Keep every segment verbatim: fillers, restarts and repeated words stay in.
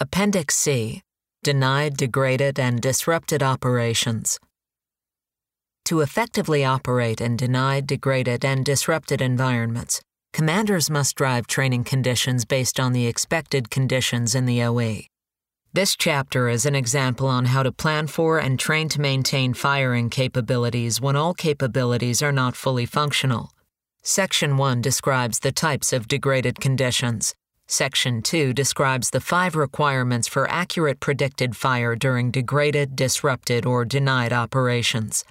Appendix C. Denied, degraded, and disrupted operations. To effectively operate in denied, degraded, and disrupted environments, commanders must drive training conditions based on the expected conditions in the O E. This chapter is an example on how to plan for and train to maintain firing capabilities when all capabilities are not fully functional. Section one describes the types of degraded conditions. Section two describes the five requirements for accurate predicted fire during degraded, disrupted, or denied operations.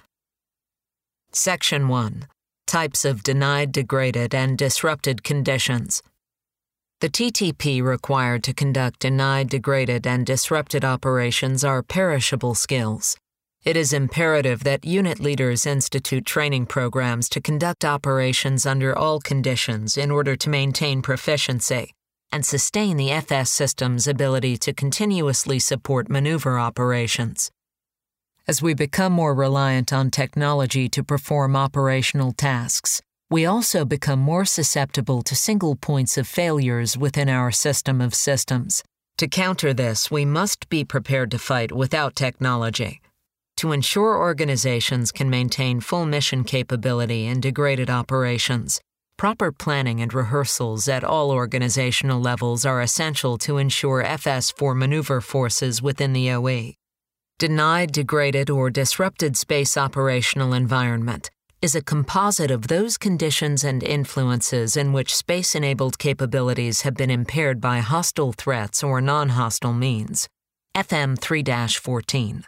Section one. Types of denied, degraded, and disrupted conditions. The T T P required to conduct denied, degraded, and disrupted operations are perishable skills. It is imperative that unit leaders institute training programs to conduct operations under all conditions in order to maintain proficiency and sustain the F S system's ability to continuously support maneuver operations. As we become more reliant on technology to perform operational tasks, we also become more susceptible to single points of failures within our system of systems. To counter this, we must be prepared to fight without technology. To ensure organizations can maintain full mission capability in degraded operations, proper planning and rehearsals at all organizational levels are essential to ensure F S for maneuver forces within the O E. Denied, degraded, or disrupted space operational environment is a composite of those conditions and influences in which space-enabled capabilities have been impaired by hostile threats or non-hostile means. F M three dash fourteen.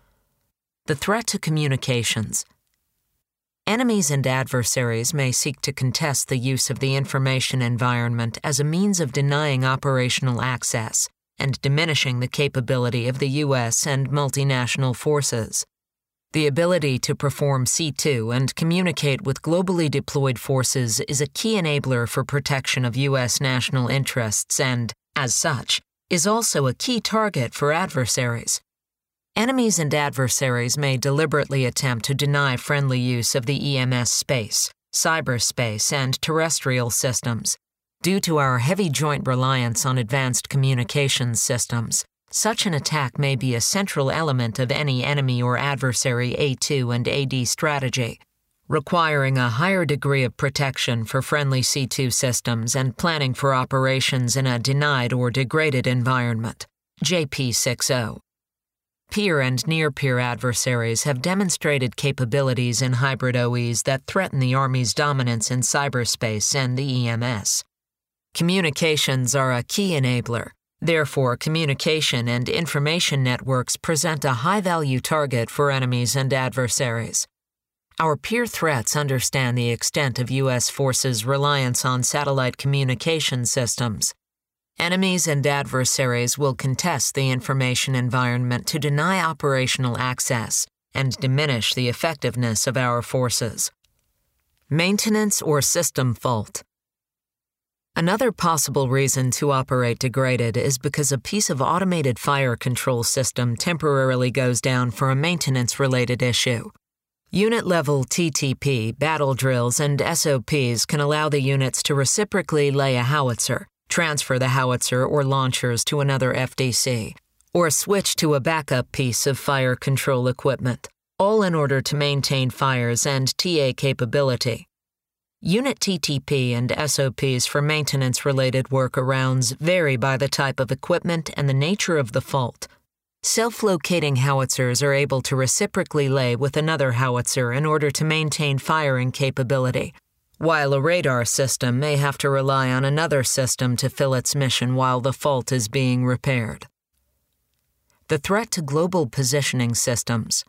The threat to communications. Enemies and adversaries may seek to contest the use of the information environment as a means of denying operational access and diminishing the capability of the U S and multinational forces. The ability to perform C two and communicate with globally deployed forces is a key enabler for protection of U S national interests and, as such, is also a key target for adversaries. Enemies and adversaries may deliberately attempt to deny friendly use of the E M S space, cyberspace, and terrestrial systems. Due to our heavy joint reliance on advanced communications systems, such an attack may be a central element of any enemy or adversary A two and A D strategy, requiring a higher degree of protection for friendly C two systems and planning for operations in a denied or degraded environment. J P sixty. Peer and near-peer adversaries have demonstrated capabilities in hybrid O Es that threaten the Army's dominance in cyberspace and the E M S. Communications are a key enabler. Therefore, communication and information networks present a high-value target for enemies and adversaries. Our peer threats understand the extent of U S forces' reliance on satellite communication systems. Enemies and adversaries will contest the information environment to deny operational access and diminish the effectiveness of our forces. Maintenance or system fault. Another possible reason to operate degraded is because a piece of automated fire control system temporarily goes down for a maintenance-related issue. Unit-level T T P, battle drills, and S O Ps can allow the units to reciprocally lay a howitzer, transfer the howitzer or launchers to another F D C, or switch to a backup piece of fire control equipment, all in order to maintain fires and T A capability. Unit T T P and S O Ps for maintenance-related workarounds vary by the type of equipment and the nature of the fault. Self-locating howitzers are able to reciprocally lay with another howitzer in order to maintain firing capability, while a radar system may have to rely on another system to fill its mission while the fault is being repaired. The threat to global positioning systems.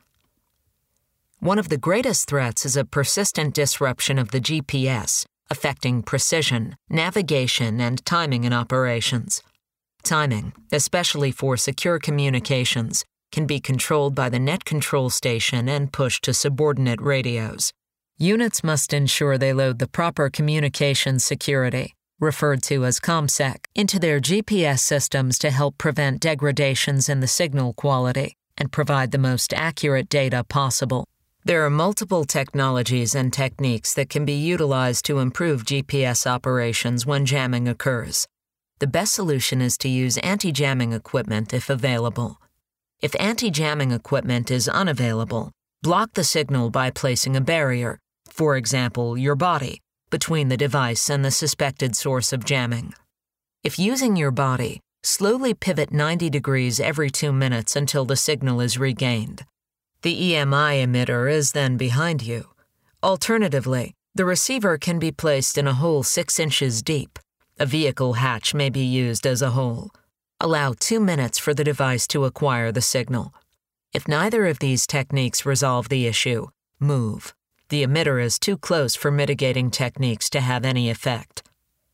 One of the greatest threats is a persistent disruption of the G P S, affecting precision, navigation, and timing in operations. Timing, especially for secure communications, can be controlled by the net control station and pushed to subordinate radios. Units must ensure they load the proper communication security, referred to as ComSec, into their G P S systems to help prevent degradations in the signal quality and provide the most accurate data possible. There are multiple technologies and techniques that can be utilized to improve G P S operations when jamming occurs. the best solution is to use anti-jamming equipment if available. If anti-jamming equipment is unavailable, block the signal by placing a barrier, for example, your body, between the device and the suspected source of jamming. If using your body, slowly pivot ninety degrees every two minutes until the signal is regained. The E M I emitter is then behind you. Alternatively, the receiver can be placed in a hole six inches deep. A vehicle hatch may be used as a hole. Allow two minutes for the device to acquire the signal. If neither of these techniques resolve the issue, move. The emitter is too close for mitigating techniques to have any effect.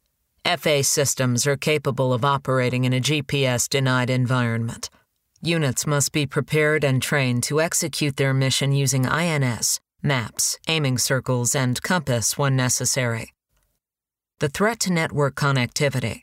F A systems are capable of operating in a G P S-denied environment. Units must be prepared and trained to execute their mission using I N S, maps, aiming circles, and compass when necessary. The threat to network connectivity.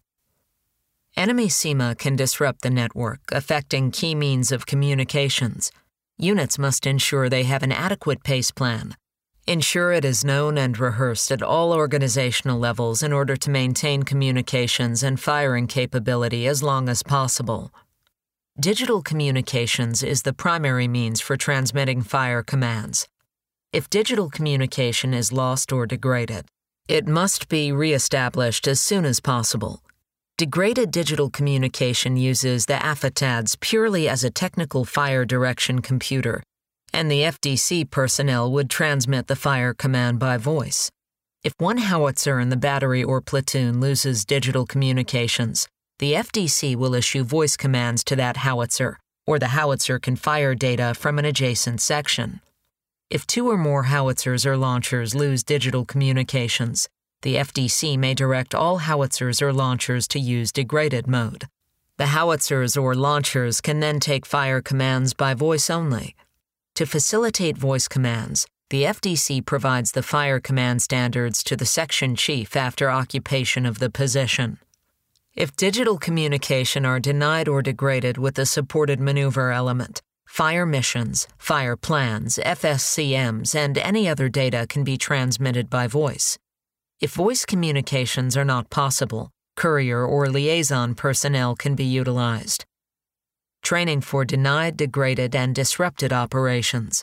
Enemy C M A can disrupt the network, affecting key means of communications. Units must ensure they have an adequate pace plan. Ensure it is known and rehearsed at all organizational levels in order to maintain communications and firing capability as long as possible. Digital communications is the primary means for transmitting fire commands. If digital communication is lost or degraded, it must be reestablished as soon as possible. Degraded digital communication uses the A F A T A Ds purely as a technical fire direction computer, and the F D C personnel would transmit the fire command by voice. If one howitzer in the battery or platoon loses digital communications, the F D C will issue voice commands to that howitzer, or the howitzer can fire data from an adjacent section. If two or more howitzers or launchers lose digital communications, the F D C may direct all howitzers or launchers to use degraded mode. The howitzers or launchers can then take fire commands by voice only. To facilitate voice commands, the F D C provides the fire command standards to the section chief after occupation of the position. If digital communication are denied or degraded with the supported maneuver element, fire missions, fire plans, F S C Ms, and any other data can be transmitted by voice. If voice communications are not possible, courier or liaison personnel can be utilized. Training for denied, degraded, and disrupted operations.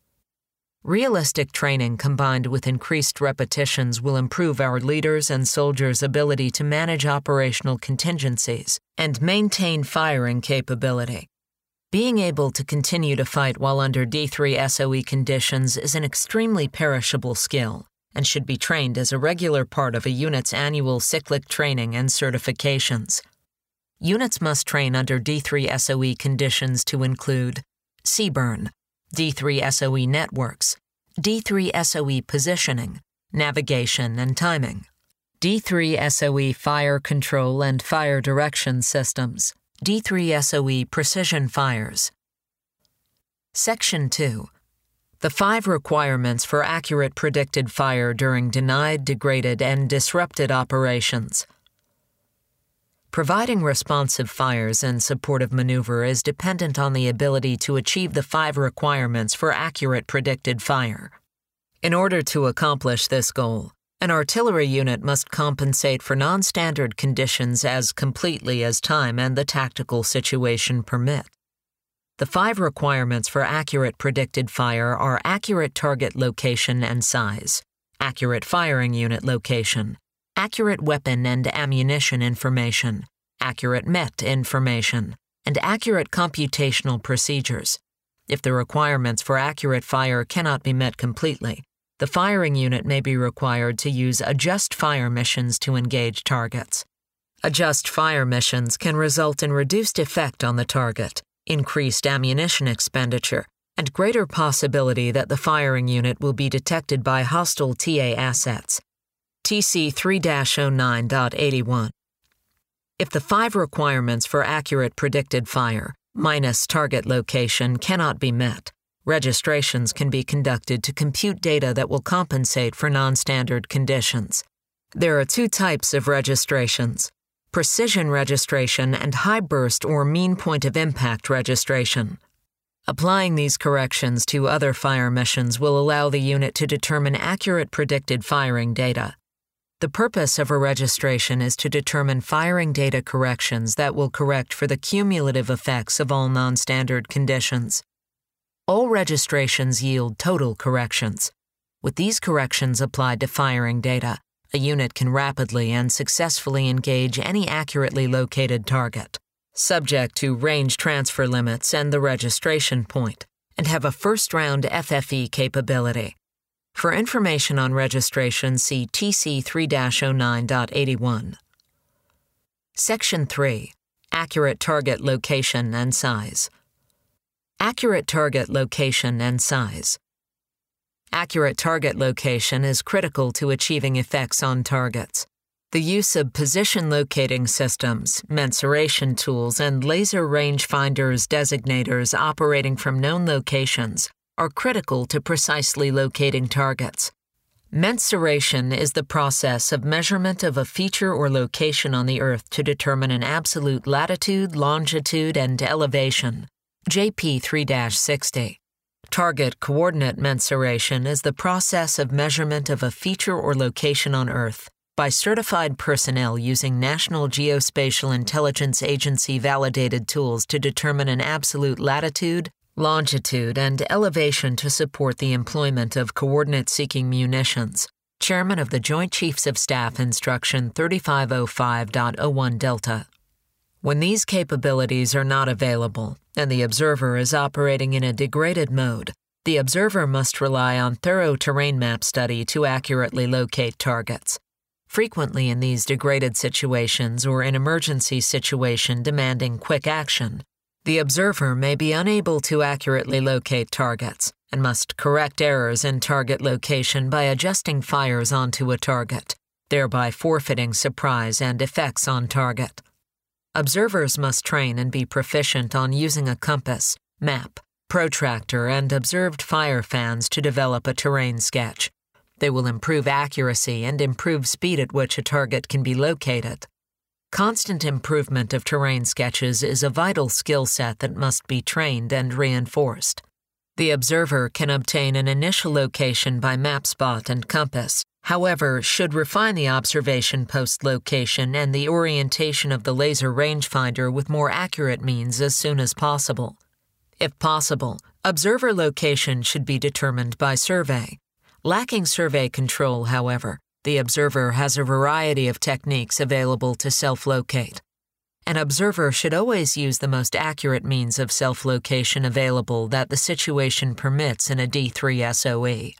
Realistic training combined with increased repetitions will improve our leaders' and soldiers' ability to manage operational contingencies and maintain firing capability. Being able to continue to fight while under D three S O E conditions is an extremely perishable skill and should be trained as a regular part of a unit's annual cyclic training and certifications. Units must train under D three S O E conditions to include C burn, D three S O E networks, D three S O E positioning, navigation and timing, D three S O E fire control and fire direction systems, D three S O E precision fires. Section two. The five requirements for accurate predicted fire during denied, degraded, and disrupted operations. Providing responsive fires and supportive maneuver is dependent on the ability to achieve the five requirements for accurate predicted fire. In order to accomplish this goal, an artillery unit must compensate for non-standard conditions as completely as time and the tactical situation permit. The five requirements for accurate predicted fire are accurate target location and size, accurate firing unit location, accurate weapon and ammunition information, accurate M E T information, and accurate computational procedures. If the requirements for accurate fire cannot be met completely, the firing unit may be required to use adjust fire missions to engage targets. Adjust fire missions can result in reduced effect on the target, increased ammunition expenditure, and greater possibility that the firing unit will be detected by hostile T A assets. T C three dash oh nine point eighty-one. If the five requirements for accurate predicted fire, minus target location, cannot be met, registrations can be conducted to compute data that will compensate for non-standard conditions. There are two types of registrations: precision registration and high burst or mean point of impact registration. Applying these corrections to other fire missions will allow the unit to determine accurate predicted firing data. The purpose of a registration is to determine firing data corrections that will correct for the cumulative effects of all non-standard conditions. All registrations yield total corrections. With these corrections applied to firing data, a unit can rapidly and successfully engage any accurately located target, subject to range transfer limits and the registration point, and have a first-round F F E capability. For information on registration, see T C three dash oh nine point eighty-one. Section three. Accurate Target Location and Size. Accurate target location and size. Accurate target location is critical to achieving effects on targets. The use of position locating systems, mensuration tools, and laser rangefinders designators operating from known locations are critical to precisely locating targets. Mensuration is the process of measurement of a feature or location on the Earth to determine an absolute latitude, longitude, and elevation. J P three dash sixty. Target coordinate mensuration is the process of measurement of a feature or location on Earth by certified personnel using National Geospatial Intelligence Agency validated tools to determine an absolute latitude, longitude, and elevation to support the employment of coordinate-seeking munitions. Chairman of the Joint Chiefs of Staff Instruction thirty-five oh five point oh one Delta. When these capabilities are not available and the observer is operating in a degraded mode, the observer must rely on thorough terrain map study to accurately locate targets. Frequently in these degraded situations or an emergency situation demanding quick action, the observer may be unable to accurately locate targets and must correct errors in target location by adjusting fires onto a target, thereby forfeiting surprise and effects on target. Observers must train and be proficient on using a compass, map, protractor, and observed fire fans to develop a terrain sketch. They will improve accuracy and improve speed at which a target can be located. Constant improvement of terrain sketches is a vital skill set that must be trained and reinforced. The observer can obtain an initial location by map spot and compass, however, should refine the observation post location and the orientation of the laser rangefinder with more accurate means as soon as possible. If possible, observer location should be determined by survey. Lacking survey control, however, the observer has a variety of techniques available to self-locate. An observer should always use the most accurate means of self-location available that the situation permits in a D three S O E.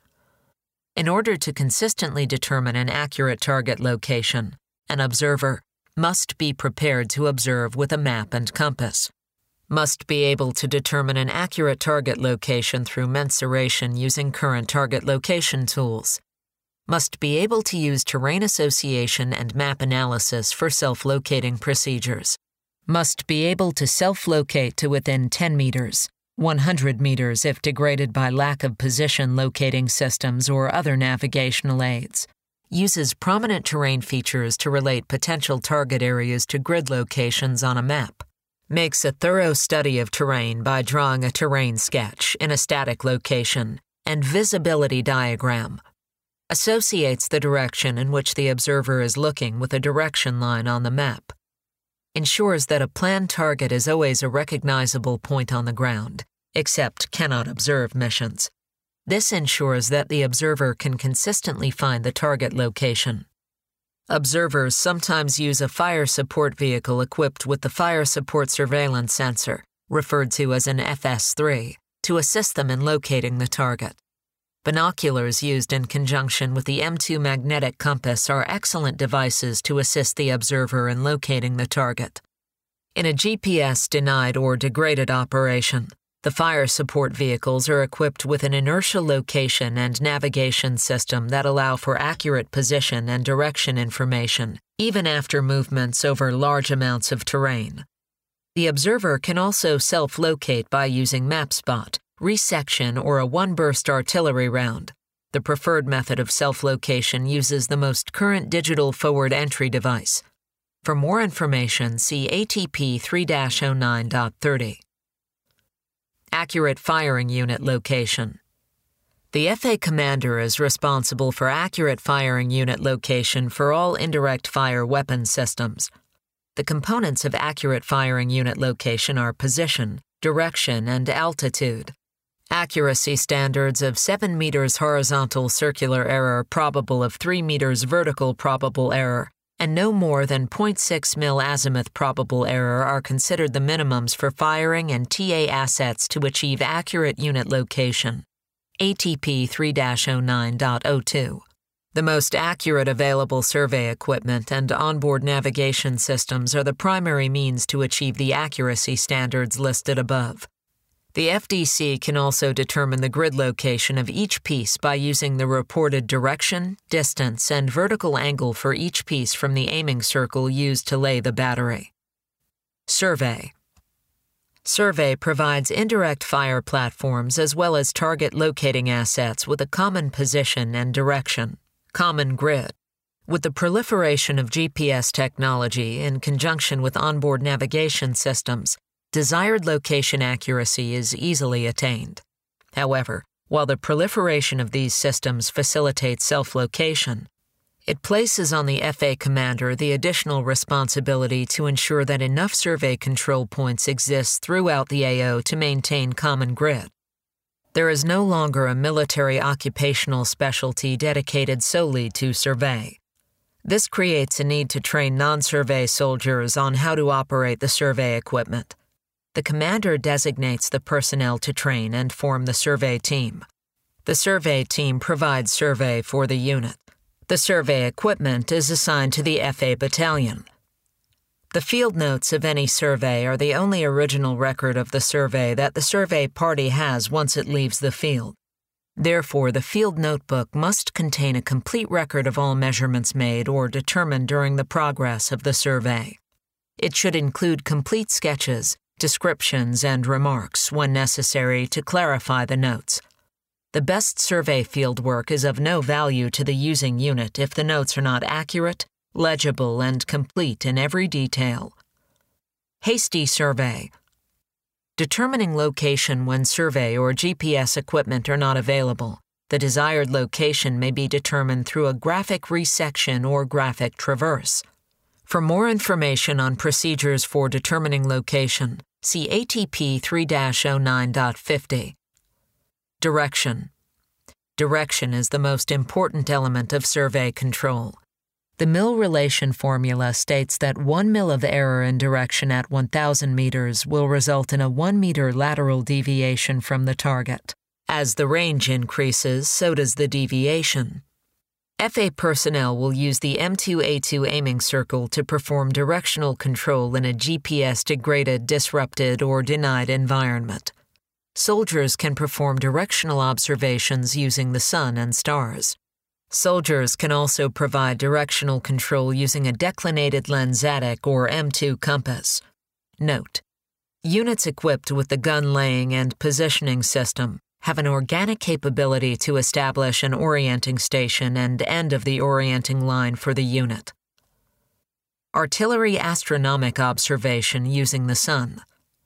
In order to consistently determine an accurate target location, an observer must be prepared to observe with a map and compass, must be able to determine an accurate target location through mensuration using current target location tools, must be able to use terrain association and map analysis for self-locating procedures, must be able to self-locate to within ten meters, one hundred meters if degraded by lack of position locating systems or other navigational aids, uses prominent terrain features to relate potential target areas to grid locations on a map, makes a thorough study of terrain by drawing a terrain sketch in a static location and visibility diagram, associates the direction in which the observer is looking with a direction line on the map, ensures that a planned target is always a recognizable point on the ground, except cannot observe missions. This ensures that the observer can consistently find the target location. Observers sometimes use a fire support vehicle equipped with the Fire Support Surveillance Sensor, referred to as an F S three, to assist them in locating the target. Binoculars used in conjunction with the M two magnetic compass are excellent devices to assist the observer in locating the target. In a G P S-denied or degraded operation, the fire support vehicles are equipped with an inertial location and navigation system that allow for accurate position and direction information, even after movements over large amounts of terrain. The observer can also self-locate by using MapSpot, resection, or a one-burst artillery round. The preferred method of self-location uses the most current digital forward entry device. For more information, see A T P three dash oh nine point thirty. Accurate firing unit location. The F A commander is responsible for accurate firing unit location for all indirect fire weapon systems. The components of accurate firing unit location are position, direction, and altitude. Accuracy standards of seven meters horizontal circular error probable of three meters vertical probable error and no more than zero point six mil azimuth probable error are considered the minimums for firing and T A assets to achieve accurate unit location. A T P three dash oh nine point oh two. The most accurate available survey equipment and onboard navigation systems are the primary means to achieve the accuracy standards listed above. The F D C can also determine the grid location of each piece by using the reported direction, distance, and vertical angle for each piece from the aiming circle used to lay the battery. Survey. Survey provides indirect fire platforms as well as target locating assets with a common position and direction, common grid. With the proliferation of G P S technology in conjunction with onboard navigation systems, desired location accuracy is easily attained. However, while the proliferation of these systems facilitates self-location, it places on the F A commander the additional responsibility to ensure that enough survey control points exist throughout the A O to maintain common grid. There is no longer a military occupational specialty dedicated solely to survey. This creates a need to train non-survey soldiers on how to operate the survey equipment. The commander designates the personnel to train and form the survey team. The survey team provides survey for the unit. The survey equipment is assigned to the F A battalion. The field notes of any survey are the only original record of the survey that the survey party has once it leaves the field. Therefore, the field notebook must contain a complete record of all measurements made or determined during the progress of the survey. It should include complete sketches, descriptions, and remarks when necessary to clarify the notes. The best survey fieldwork is of no value to the using unit if the notes are not accurate, legible, and complete in every detail. Hasty survey. Determining location when survey or G P S equipment are not available. The desired location may be determined through a graphic resection or graphic traverse. For more information on procedures for determining location, see A T P three dash oh nine point fifty. Direction. Direction is the most important element of survey control. The mil relation formula states that one mil of error in direction at one thousand meters will result in a one meter lateral deviation from the target. As the range increases, so does the deviation. F A personnel will use the M two A two aiming circle to perform directional control in a G P S-degraded, disrupted, or denied environment. Soldiers can perform directional observations using the sun and stars. Soldiers can also provide directional control using a declinated lensatic or M two compass. Note: units equipped with the gun laying and positioning system have an organic capability to establish an orienting station and end of the orienting line for the unit. Artillery astronomic observation using the sun.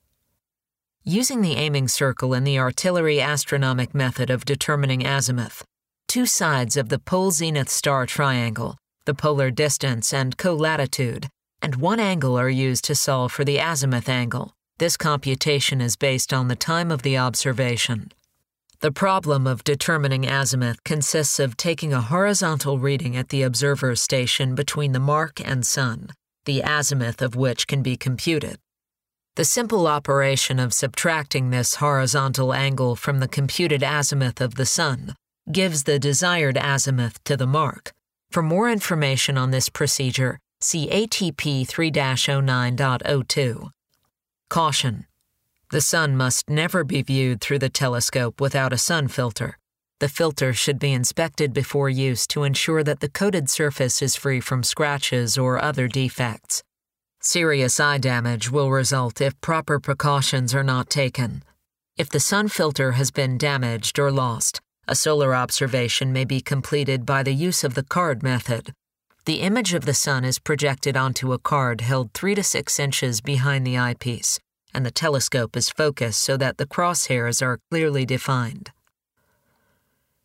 Using the aiming circle in the artillery astronomic method of determining azimuth, two sides of the pole-zenith star triangle, the polar distance and co-latitude, and one angle are used to solve for the azimuth angle. This computation is based on the time of the observation. The problem of determining azimuth consists of taking a horizontal reading at the observer station between the mark and sun, the azimuth of which can be computed. The simple operation of subtracting this horizontal angle from the computed azimuth of the sun gives the desired azimuth to the mark. For more information on this procedure, see A T P three dash oh nine point oh two. Caution: the sun must never be viewed through the telescope without a sun filter. The filter should be inspected before use to ensure that the coated surface is free from scratches or other defects. Serious eye damage will result if proper precautions are not taken. If the sun filter has been damaged or lost, a solar observation may be completed by the use of the card method. The image of the sun is projected onto a card held three to six inches behind the eyepiece, and the telescope is focused so that the crosshairs are clearly defined.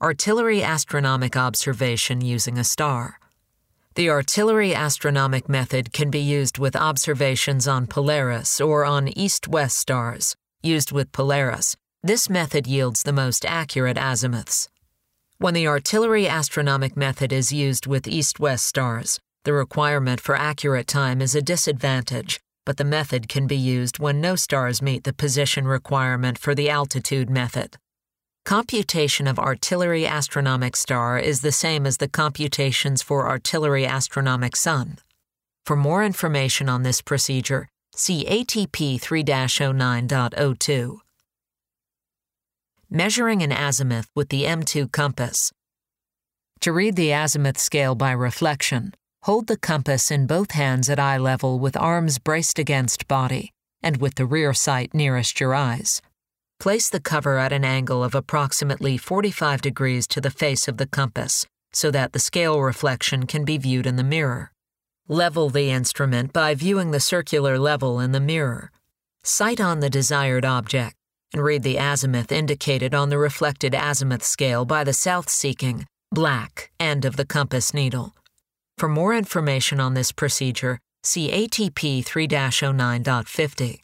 Artillery astronomic observation using a star. The artillery astronomic method can be used with observations on Polaris or on east-west stars. Used with Polaris, this method yields the most accurate azimuths. When the artillery astronomic method is used with east-west stars, the requirement for accurate time is a disadvantage, but the method can be used when no stars meet the position requirement for the altitude method. Computation of artillery astronomic star is the same as the computations for artillery astronomic sun. For more information on this procedure, see A T P three dash oh nine point oh two. Measuring an azimuth with the M two compass. To read the azimuth scale by reflection, hold the compass in both hands at eye level with arms braced against body and with the rear sight nearest your eyes. Place the cover at an angle of approximately forty-five degrees to the face of the compass so that the scale reflection can be viewed in the mirror. Level the instrument by viewing the circular level in the mirror. Sight on the desired object and read the azimuth indicated on the reflected azimuth scale by the south-seeking, black end of the compass needle. For more information on this procedure, see A T P three dash oh nine point fifty.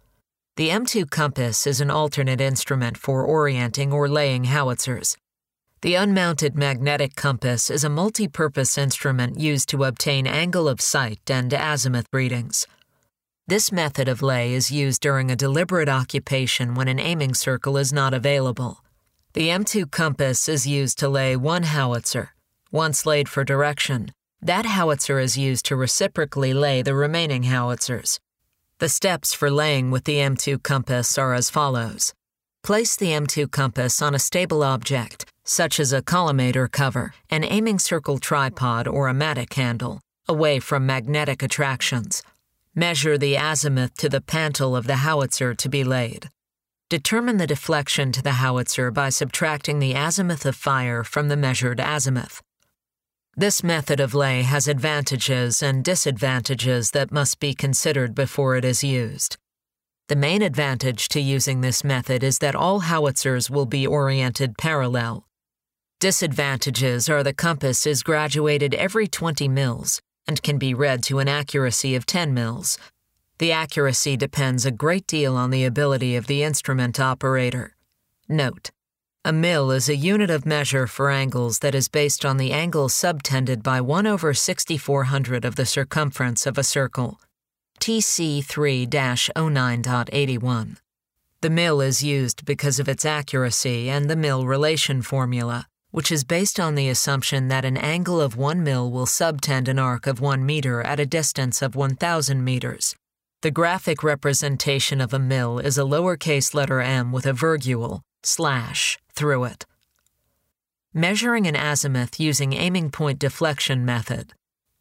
The M two compass is an alternate instrument for orienting or laying howitzers. The unmounted magnetic compass is a multi-purpose instrument used to obtain angle of sight and azimuth readings. This method of lay is used during a deliberate occupation when an aiming circle is not available. The M two compass is used to lay one howitzer. Once laid for direction, that howitzer is used to reciprocally lay the remaining howitzers. The steps for laying with the M two compass are as follows. Place the M two compass on a stable object, such as a collimator cover, an aiming circle tripod, or a matic handle, away from magnetic attractions. Measure the azimuth to the panel of the howitzer to be laid. Determine the deflection to the howitzer by subtracting the azimuth of fire from the measured azimuth. This method of lay has advantages and disadvantages that must be considered before it is used. The main advantage to using this method is that all howitzers will be oriented parallel. Disadvantages are the compass is graduated every twenty mils and can be read to an accuracy of ten mils. The accuracy depends a great deal on the ability of the instrument operator. Note: a mil is a unit of measure for angles that is based on the angle subtended by one over sixty-four hundred of the circumference of a circle. T C three dash oh nine point eighty-one. The mil is used because of its accuracy and the mil relation formula, which is based on the assumption that an angle of one mil will subtend an arc of one meter at a distance of one thousand meters. The graphic representation of a mil is a lowercase letter m with a virgule, slash, through it. Measuring an azimuth using aiming point deflection method.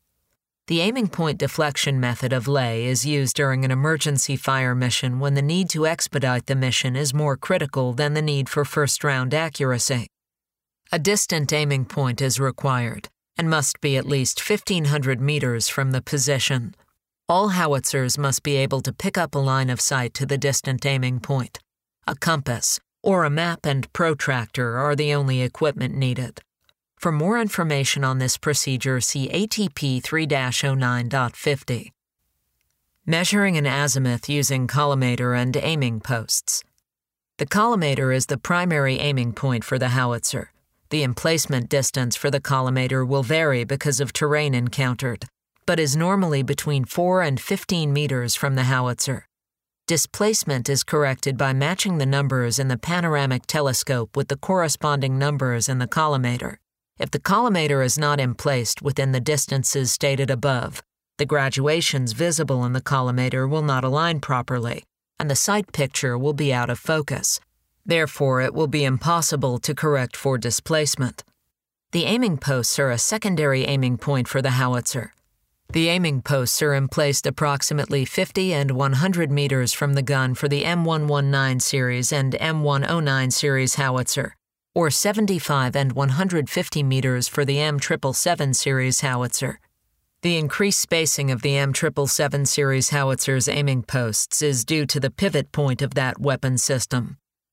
The aiming point deflection method of lay is used during an emergency fire mission when the need to expedite the mission is more critical than the need for first-round accuracy. A distant aiming point is required and must be at least fifteen hundred meters from the position. All howitzers must be able to pick up a line of sight to the distant aiming point. A compass or a map and protractor are the only equipment needed. For more information on this procedure, see A T P three dash oh nine point fifty. Measuring an azimuth using collimator and aiming posts. The collimator is the primary aiming point for the howitzer. The emplacement distance for the collimator will vary because of terrain encountered, but is normally between four and fifteen meters from the howitzer. Displacement is corrected by matching the numbers in the panoramic telescope with the corresponding numbers in the collimator. If the collimator is not emplaced within the distances stated above, the graduations visible in the collimator will not align properly, and the sight picture will be out of focus. Therefore, it will be impossible to correct for displacement. The aiming posts are a secondary aiming point for the howitzer. The aiming posts are emplaced approximately fifty and one hundred meters from the gun for the M one nineteen series and M one oh nine series howitzer, or seventy-five and one hundred fifty meters for the M seven seventy-seven series howitzer. The increased spacing of the M seven seventy-seven series howitzer's aiming posts is due to the pivot point of that weapon system.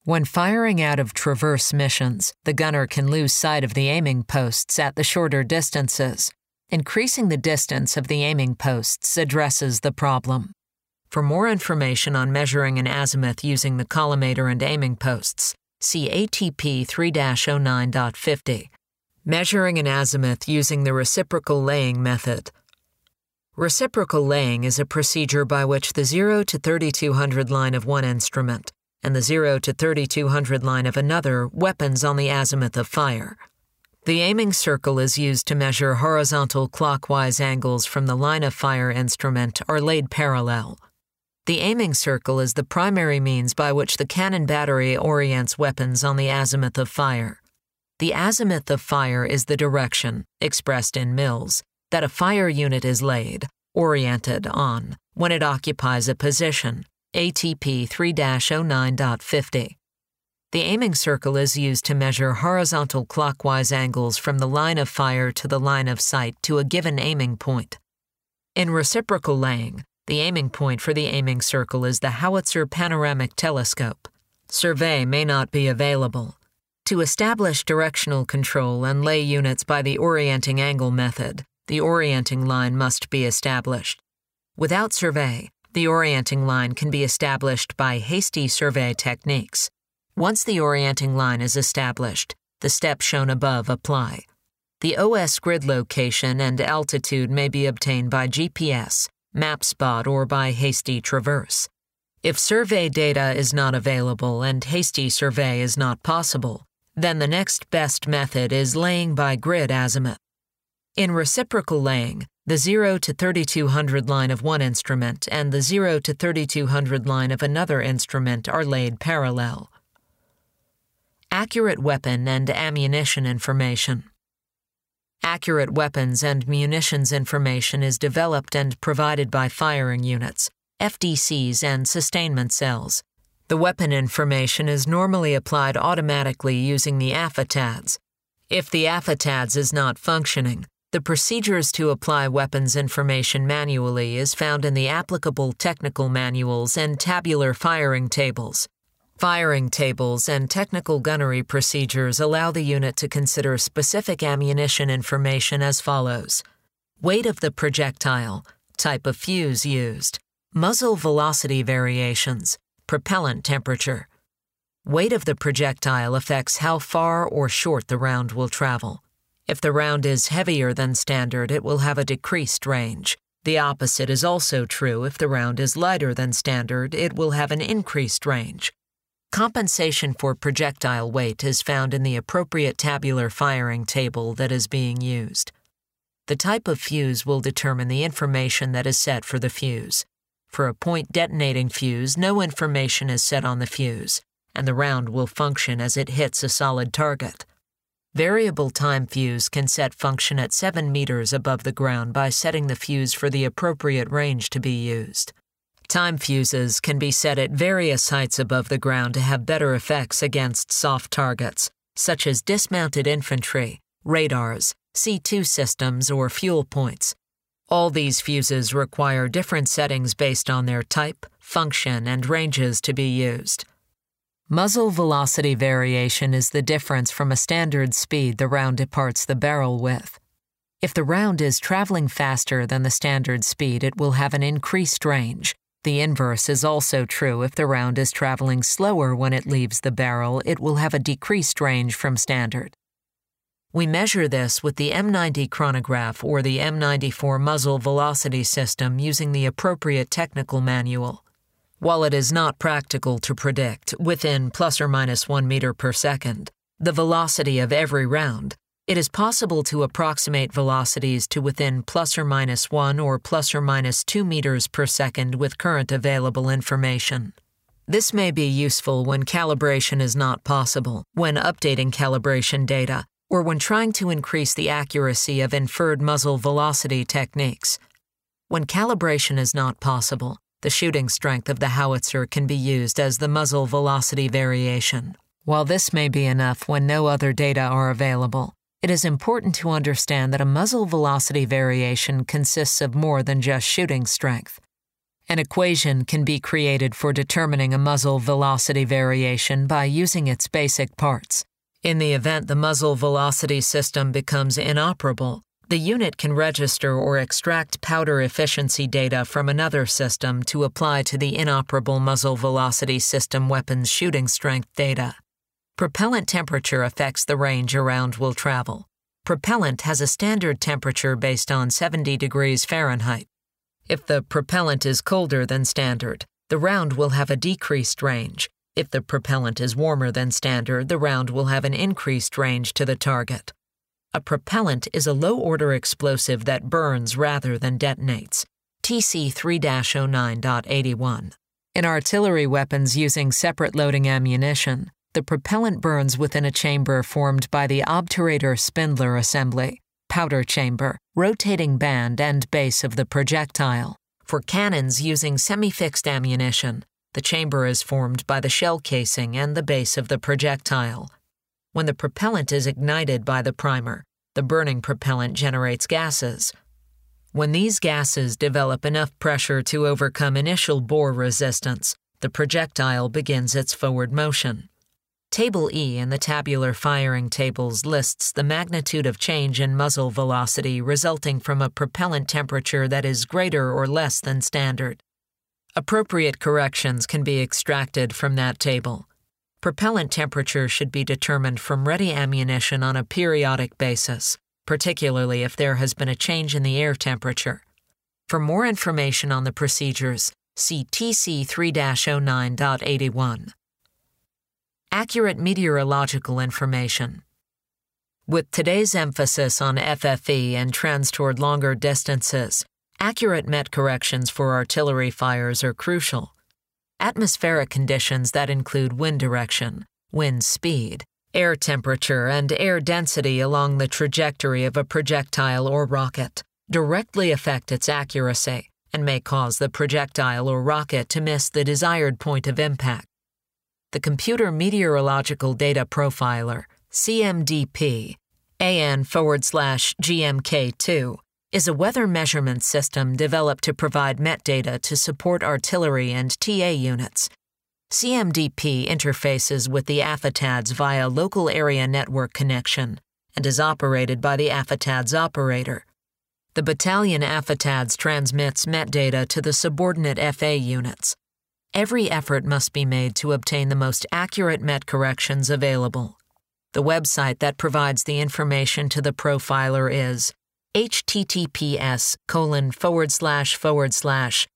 When firing out of traverse missions, the gunner can lose sight of the aiming posts at the shorter distances. Increasing the distance of the aiming posts addresses the problem. For more information on measuring an azimuth using the collimator and aiming posts, see A T P three dash oh nine point fifty. Measuring an azimuth using the reciprocal laying method. Reciprocal laying is a procedure by which the zero to thirty-two hundred line of one instrument and the zero to thirty-two hundred line of another weapons on the azimuth of fire. The aiming circle is used to measure horizontal clockwise angles from the line of fire instrument are laid parallel. The aiming circle is the primary means by which the cannon battery orients weapons on the azimuth of fire. The azimuth of fire is the direction, expressed in mils, that a fire unit is laid, oriented on, when it occupies a position, A T P three dash oh nine point fifty. The aiming circle is used to measure horizontal clockwise angles from the line of fire to the line of sight to a given aiming point. In reciprocal laying, the aiming point for the aiming circle is the howitzer panoramic telescope. Survey may not be available. To establish directional control and lay units by the orienting angle method, the orienting line must be established. Without survey, the orienting line can be established by hasty survey techniques. Once the orienting line is established, the steps shown above apply. The O S grid location and altitude may be obtained by G P S, MapSpot, or by hasty traverse. If survey data is not available and hasty survey is not possible, then the next best method is laying by grid azimuth. In reciprocal laying, the zero to thirty-two hundred line of one instrument and the zero to thirty-two hundred line of another instrument are laid parallel. Accurate weapon and ammunition information. Accurate weapons and munitions information is developed and provided by firing units, F D Cs, and sustainment cells. The weapon information is normally applied automatically using the A F A T A Ds. If the A F A T A Ds is not functioning, the procedures to apply weapons information manually is found in the applicable technical manuals and tabular firing tables. Firing tables and technical gunnery procedures allow the unit to consider specific ammunition information as follows: weight of the projectile, type of fuse used, muzzle velocity variations, propellant temperature. Weight of the projectile affects how far or short the round will travel. If the round is heavier than standard, it will have a decreased range. The opposite is also true. If the round is lighter than standard, it will have an increased range. Compensation for projectile weight is found in the appropriate tabular firing table that is being used. The type of fuse will determine the information that is set for the fuse. For a point detonating fuse, no information is set on the fuse, and the round will function as it hits a solid target. Variable time fuse can set function at seven meters above the ground by setting the fuse for the appropriate range to be used. Time fuses can be set at various heights above the ground to have better effects against soft targets, such as dismounted infantry, radars, C two systems, or fuel points. All these fuses require different settings based on their type, function, and ranges to be used. Muzzle velocity variation is the difference from a standard speed the round departs the barrel with. If the round is traveling faster than the standard speed, it will have an increased range. The inverse is also true. If the round is traveling slower when it leaves the barrel, it will have a decreased range from standard. We measure this with the M ninety chronograph or the M ninety-four muzzle velocity system using the appropriate technical manual. While it is not practical to predict, within plus or minus one meter per second, the velocity of every round, it is possible to approximate velocities to within plus or minus one or plus or minus two meters per second with current available information. This may be useful when calibration is not possible, when updating calibration data, or when trying to increase the accuracy of inferred muzzle velocity techniques. When calibration is not possible, the shooting strength of the howitzer can be used as the muzzle velocity variation. While this may be enough when no other data are available, it is important to understand that a muzzle velocity variation consists of more than just shooting strength. An equation can be created for determining a muzzle velocity variation by using its basic parts. In the event the muzzle velocity system becomes inoperable, the unit can register or extract powder efficiency data from another system to apply to the inoperable muzzle velocity system weapon's shooting strength data. Propellant temperature affects the range a round will travel. Propellant has a standard temperature based on seventy degrees Fahrenheit. If the propellant is colder than standard, the round will have a decreased range. If the propellant is warmer than standard, the round will have an increased range to the target. A propellant is a low-order explosive that burns rather than detonates. T C three dash oh nine point eighty-one. In artillery weapons using separate loading ammunition, the propellant burns within a chamber formed by the obturator spindler assembly, powder chamber, rotating band, and base of the projectile. For cannons using semi-fixed ammunition, the chamber is formed by the shell casing and the base of the projectile. When the propellant is ignited by the primer, the burning propellant generates gases. When these gases develop enough pressure to overcome initial bore resistance, the projectile begins its forward motion. Table E in the tabular firing tables lists the magnitude of change in muzzle velocity resulting from a propellant temperature that is greater or less than standard. Appropriate corrections can be extracted from that table. Propellant temperature should be determined from ready ammunition on a periodic basis, particularly if there has been a change in the air temperature. For more information on the procedures, see T C three dash oh nine point eighty-one. Accurate meteorological information. With today's emphasis on F F E and trends toward longer distances, accurate met corrections for artillery fires are crucial. Atmospheric conditions that include wind direction, wind speed, air temperature, and air density along the trajectory of a projectile or rocket directly affect its accuracy and may cause the projectile or rocket to miss the desired point of impact. The Computer Meteorological Data Profiler, C M D P, A N forward slash G M K two, is a weather measurement system developed to provide metadata to support artillery and T A units. C M D P interfaces with the A F A T A Ds via local area network connection and is operated by the A F A T A Ds operator. The battalion A F A T A Ds transmits metadata to the subordinate F A units. Every effort must be made to obtain the most accurate met corrections available. The website that provides the information to the profiler is https colon forward slash forward slash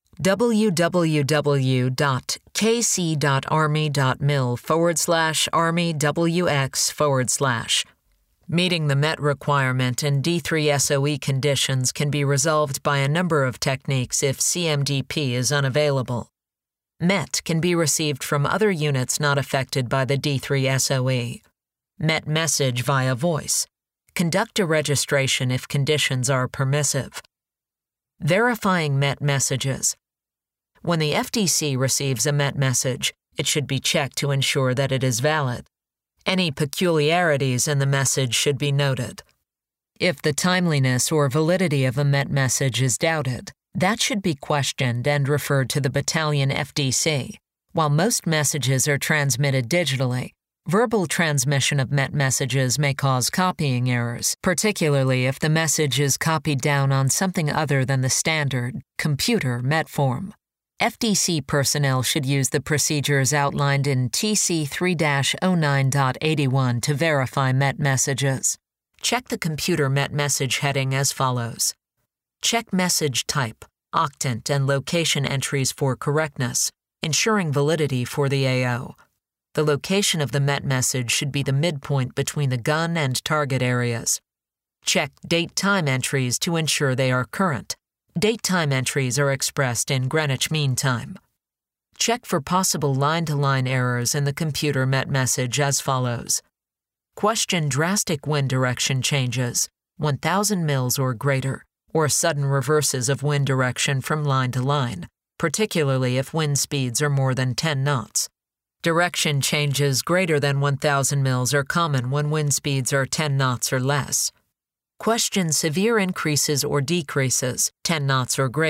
www.kc.army.mil forward slash armywx forward slash. Meeting the met requirement in D three S O E conditions can be resolved by a number of techniques if C M D P is unavailable. Met can be received from other units not affected by the D three S O E. Met message via voice. Conduct a registration if conditions are permissive. Verifying met messages. When the F D C receives a met message, it should be checked to ensure that it is valid. Any peculiarities in the message should be noted. If the timeliness or validity of a met message is doubted, that should be questioned and referred to the battalion F D C. While most messages are transmitted digitally, verbal transmission of met messages may cause copying errors, particularly if the message is copied down on something other than the standard, computer met form. F D C personnel should use the procedures outlined in T C three dash oh nine point eighty-one to verify met messages. Check the computer met message heading as follows. Check message type, octant, and location entries for correctness, ensuring validity for the A O. The location of the met message should be the midpoint between the gun and target areas. Check date-time entries to ensure they are current. Date-time entries are expressed in Greenwich Mean Time. Check for possible line-to-line errors in the computer met message as follows. Question drastic wind direction changes, one thousand mils or greater, or sudden reverses of wind direction from line to line, particularly if wind speeds are more than ten knots. Direction changes greater than one thousand mils are common when wind speeds are ten knots or less. Question severe increases or decreases, ten knots or greater,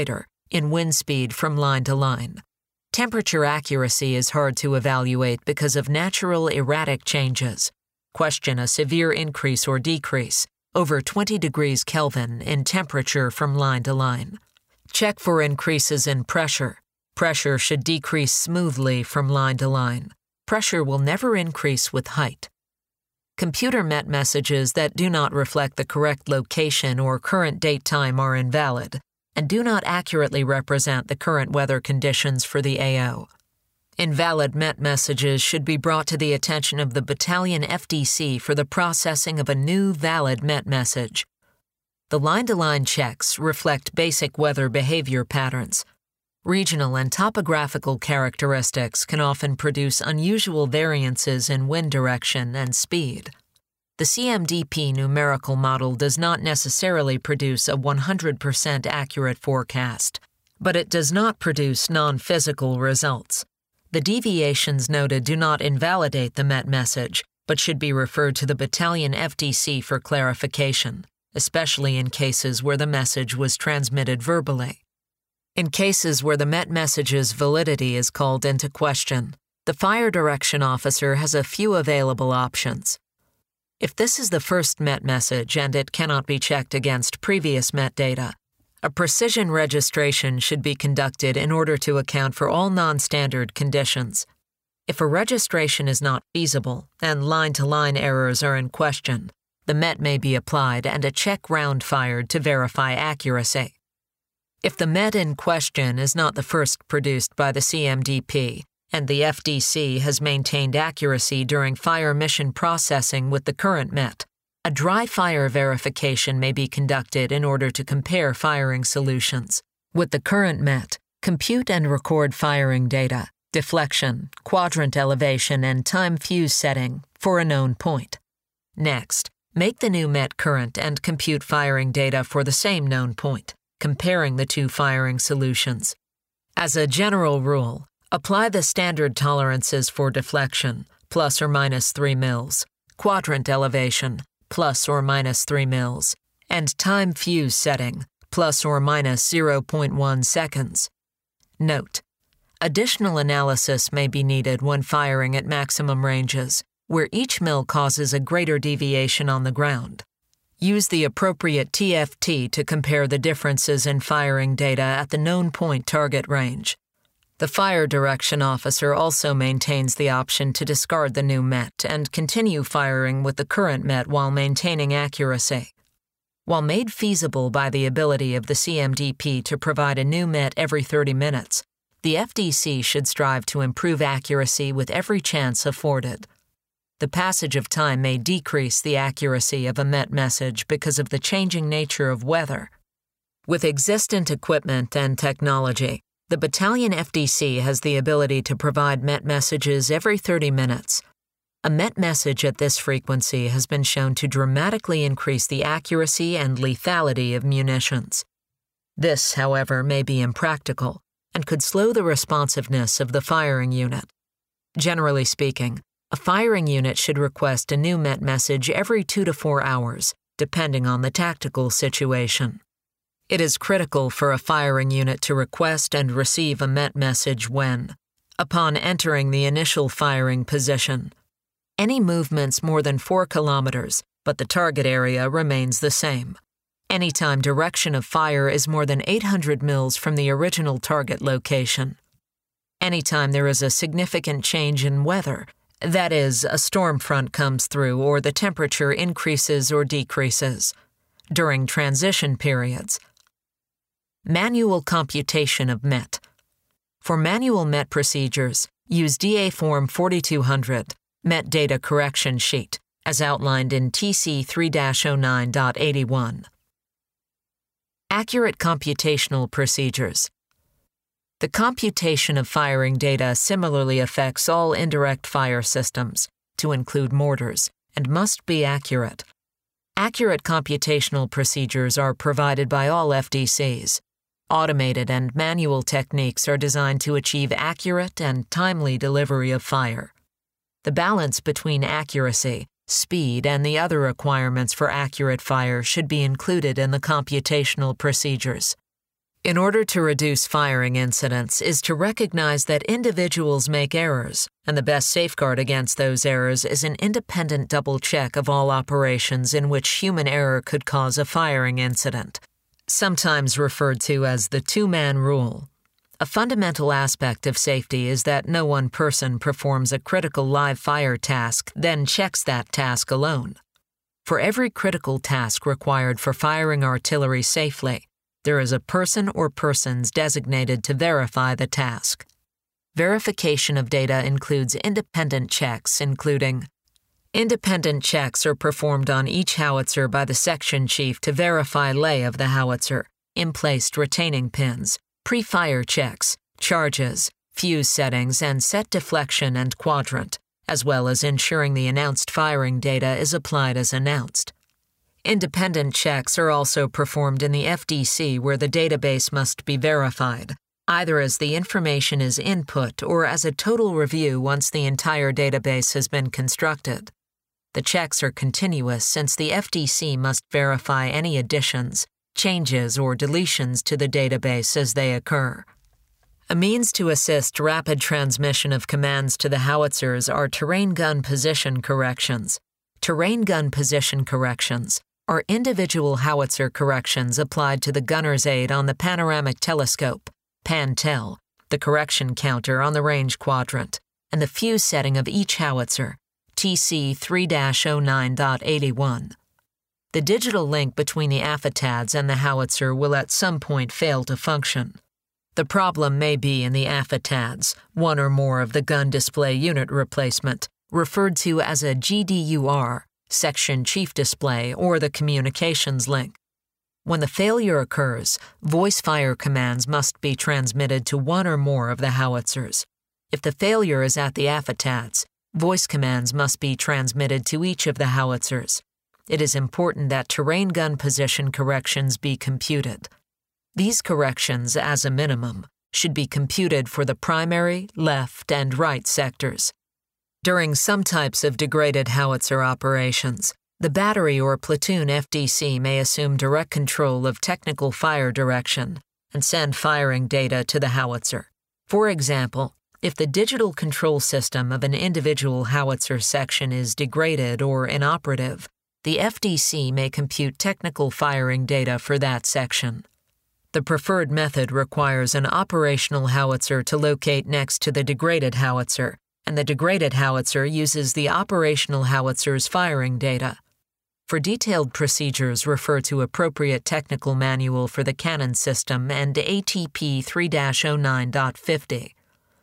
in wind speed from line to line. Temperature accuracy is hard to evaluate because of natural erratic changes. Question a severe increase or decrease over twenty degrees Kelvin in temperature from line to line. Check for increases in pressure. Pressure should decrease smoothly from line to line. Pressure will never increase with height. Computer Met messages that do not reflect the correct location or current date time are invalid and do not accurately represent the current weather conditions for the A O. Invalid Met messages should be brought to the attention of the battalion F D C for the processing of a new valid Met message. The line-to-line checks reflect basic weather behavior patterns. Regional and topographical characteristics can often produce unusual variances in wind direction and speed. The C M D P numerical model does not necessarily produce a one hundred percent accurate forecast, but it does not produce non-physical results. The deviations noted do not invalidate the Met message, but should be referred to the battalion F D C for clarification, especially in cases where the message was transmitted verbally. In cases where the Met message's validity is called into question, the Fire Direction Officer has a few available options. If this is the first Met message and it cannot be checked against previous Met data, a precision registration should be conducted in order to account for all non-standard conditions. If a registration is not feasible and line-to-line errors are in question, the Met may be applied and a check round fired to verify accuracy. If the Met in question is not the first produced by the C M D P, and the F D C has maintained accuracy during fire mission processing with the current Met, a dry fire verification may be conducted in order to compare firing solutions. With the current Met, compute and record firing data, deflection, quadrant elevation, and time fuse setting for a known point. Next, make the new Met current and compute firing data for the same known point, comparing the two firing solutions. As a general rule, apply the standard tolerances for deflection, plus or minus three mils, quadrant elevation, plus or minus three mils, and time fuse setting, plus or minus zero point one seconds. Note: additional analysis may be needed when firing at maximum ranges, where each mil causes a greater deviation on the ground. Use the appropriate T F T to compare the differences in firing data at the known point target range. The Fire Direction Officer also maintains the option to discard the new Met and continue firing with the current Met while maintaining accuracy. While made feasible by the ability of the C M D P to provide a new Met every thirty minutes, the F D C should strive to improve accuracy with every chance afforded. The passage of time may decrease the accuracy of a Met message because of the changing nature of weather. With existent equipment and technology, the battalion F D C has the ability to provide Met messages every thirty minutes. A Met message at this frequency has been shown to dramatically increase the accuracy and lethality of munitions. This, however, may be impractical and could slow the responsiveness of the firing unit. Generally speaking, a firing unit should request a new Met message every two to four hours, depending on the tactical situation. It is critical for a firing unit to request and receive a Met message when, upon entering the initial firing position, any movements more than four kilometers, but the target area remains the same. Anytime direction of fire is more than eight hundred mils from the original target location. Anytime there is a significant change in weather, that is, a storm front comes through or the temperature increases or decreases. During transition periods. Manual computation of Met. For manual Met procedures, use D A Form forty-two hundred, Met Data Correction Sheet, as outlined in T C three dash oh nine point eighty-one. Accurate computational procedures. The computation of firing data similarly affects all indirect fire systems, to include mortars, and must be accurate. Accurate computational procedures are provided by all F D Cs. Automated and manual techniques are designed to achieve accurate and timely delivery of fire. The balance between accuracy, speed, and the other requirements for accurate fire should be included in the computational procedures. In order to reduce firing incidents is to recognize that individuals make errors, and the best safeguard against those errors is an independent double check of all operations in which human error could cause a firing incident, sometimes referred to as the two-man rule. A fundamental aspect of safety is that no one person performs a critical live fire task, then checks that task alone. For every critical task required for firing artillery safely, there is a person or persons designated to verify the task. Verification of data includes independent checks, including independent checks are performed on each howitzer by the section chief to verify lay of the howitzer, in-placed retaining pins, pre-fire checks, charges, fuse settings, and set deflection and quadrant, as well as ensuring the announced firing data is applied as announced. Independent checks are also performed in the F D C where the database must be verified, either as the information is input or as a total review once the entire database has been constructed. The checks are continuous since the F D C must verify any additions, changes, or deletions to the database as they occur. A means to assist rapid transmission of commands to the howitzers are terrain gun position corrections. Terrain gun position corrections are individual howitzer corrections applied to the gunner's aid on the panoramic telescope, PanTel, the correction counter on the range quadrant, and the fuse setting of each howitzer, T C three dash oh nine dot eighty-one. The digital link between the affetads and the howitzer will at some point fail to function. The problem may be in the affetads, one or more of the gun display unit replacement, referred to as a G D U R, section chief display, or the communications link. When the failure occurs, voice fire commands must be transmitted to one or more of the howitzers. If the failure is at the affetads, voice commands must be transmitted to each of the howitzers. It is important that terrain gun position corrections be computed. These corrections, as a minimum, should be computed for the primary, left, and right sectors. During some types of degraded howitzer operations, the battery or platoon F D C may assume direct control of technical fire direction and send firing data to the howitzer. For example, if the digital control system of an individual howitzer section is degraded or inoperative, the F D C may compute technical firing data for that section. The preferred method requires an operational howitzer to locate next to the degraded howitzer, and the degraded howitzer uses the operational howitzer's firing data. For detailed procedures, refer to appropriate technical manual for the cannon system and A T P three dash oh nine dot fifty.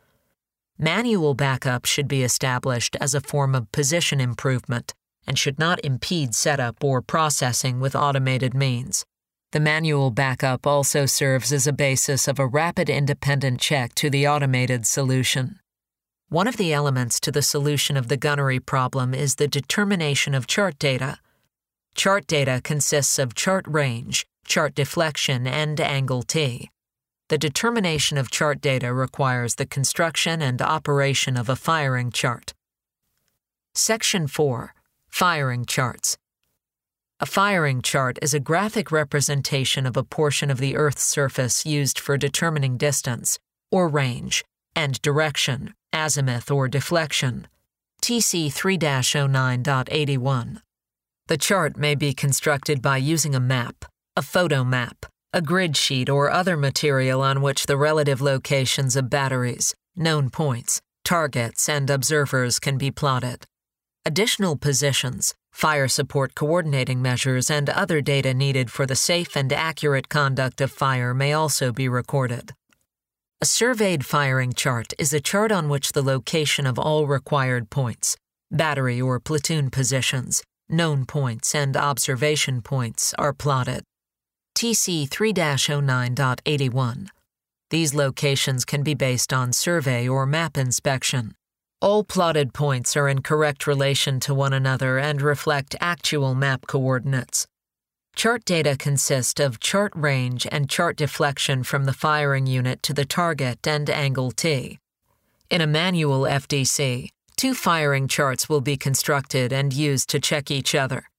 Manual backup should be established as a form of position improvement and should not impede setup or processing with automated means. The manual backup also serves as a basis of a rapid independent check to the automated solution. One of the elements to the solution of the gunnery problem is the determination of chart data. Chart data consists of chart range, chart deflection, and angle T. The determination of chart data requires the construction and operation of a firing chart. Section four. Firing charts. A firing chart is a graphic representation of a portion of the Earth's surface used for determining distance, or range, and direction, azimuth or deflection, T C three dash oh nine dot eighty-one. The chart may be constructed by using a map, a photo map, a grid sheet, or other material on which the relative locations of batteries, known points, targets, and observers can be plotted. Additional positions, fire support coordinating measures, and other data needed for the safe and accurate conduct of fire may also be recorded. A surveyed firing chart is a chart on which the location of all required points, battery or platoon positions, known points, and observation points are plotted. T C three dash oh nine dot eighty-one. These locations can be based on survey or map inspection. All plotted points are in correct relation to one another and reflect actual map coordinates. Chart data consist of chart range and chart deflection from the firing unit to the target and angle T. In a manual F D C, two firing charts will be constructed and used to check each other.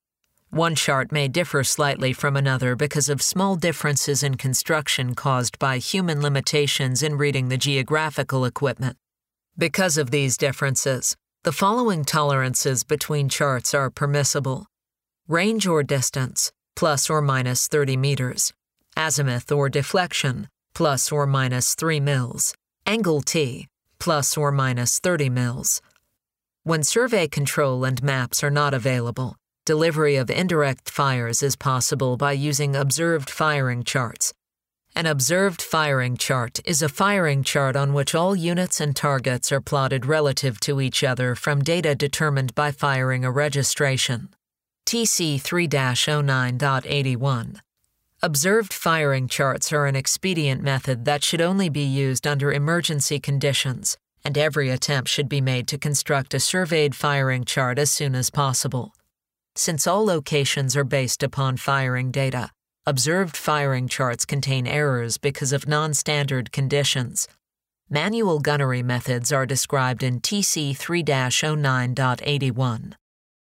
One chart may differ slightly from another because of small differences in construction caused by human limitations in reading the geographical equipment. Because of these differences, the following tolerances between charts are permissible: range or distance, plus or minus thirty meters; azimuth or deflection, plus or minus three mils; angle T, plus or minus thirty mils. When survey control and maps are not available, delivery of indirect fires is possible by using observed firing charts. An observed firing chart is a firing chart on which all units and targets are plotted relative to each other from data determined by firing a registration. T C three dash oh nine point eighty-one. Observed firing charts are an expedient method that should only be used under emergency conditions, and every attempt should be made to construct a surveyed firing chart as soon as possible. Since all locations are based upon firing data, observed firing charts contain errors because of non-standard conditions. Manual gunnery methods are described in T C three dash oh nine point eighty-one.